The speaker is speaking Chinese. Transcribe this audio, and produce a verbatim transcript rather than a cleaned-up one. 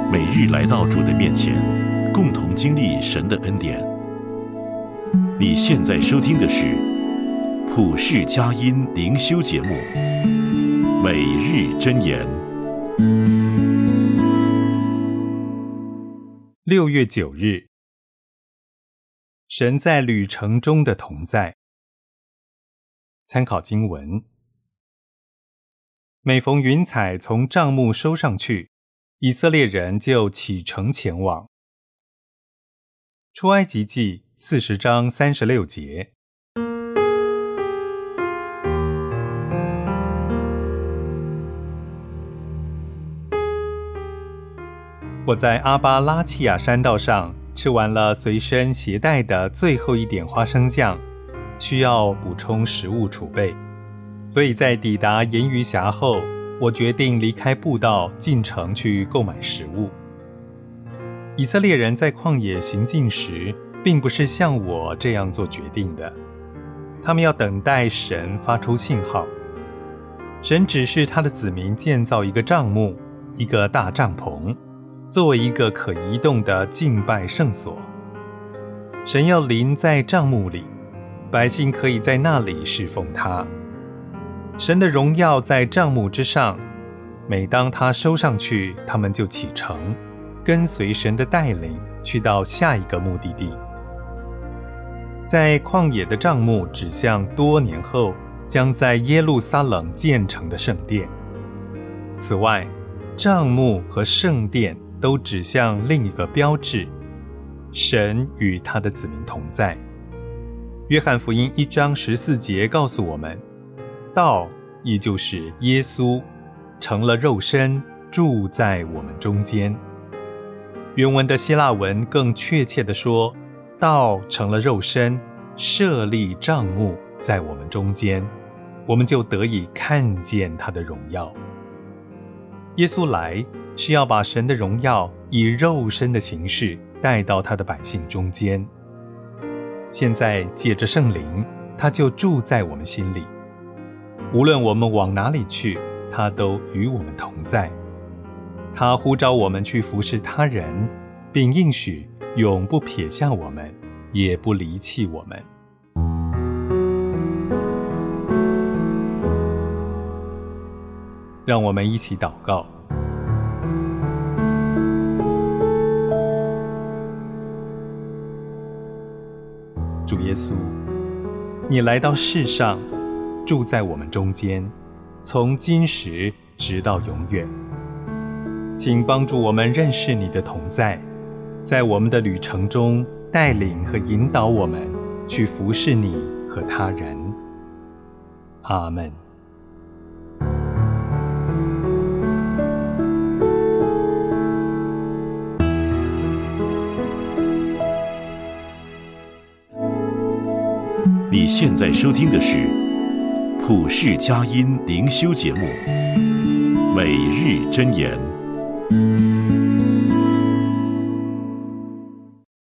每日来到主的面前，共同经历神的恩典。你现在收听的是普世佳音灵修节目《每日箴言》。 六月九日，神在旅程中的同在。参考经文：每逢云彩从帐幕收上去，以色列人就启程前往。出埃及记四十章三十六节。我在阿巴拉契亚山道上吃完了随身携带的最后一点花生酱，需要补充食物储备，所以在抵达盐鱼峡后，我决定离开步道进城去购买食物。以色列人在旷野行进时，并不是像我这样做决定的，他们要等待神发出信号。神指示他的子民建造一个帐幕，一个大帐篷，作为一个可移动的敬拜圣所。神要临在帐幕里，百姓可以在那里侍奉他。神的荣耀在帐幕之上，每当他收上去，他们就启程，跟随神的带领，去到下一个目的地。在旷野的帐幕指向多年后将在耶路撒冷建成的圣殿。此外，帐幕和圣殿都指向另一个标志：神与他的子民同在。约翰福音一章十四节告诉我们，道也就是耶稣成了肉身，住在我们中间。原文的希腊文更确切地说，道成了肉身，设立帐幕在我们中间，我们就得以看见他的荣耀。耶稣来是要把神的荣耀以肉身的形式带到他的百姓中间。现在借着圣灵，他就住在我们心里，无论我们往哪里去，他都与我们同在。他呼召我们去服侍他人，并应许永不撇下我们，也不离弃我们。让我们一起祷告。主耶稣，你来到世上，住在我们中间，从今时直到永远。请帮助我们认识你的同在，在我们的旅程中带领和引导我们去服侍你和他人。阿们。 你现在收听的是普世佳音灵修节目《每日箴言》。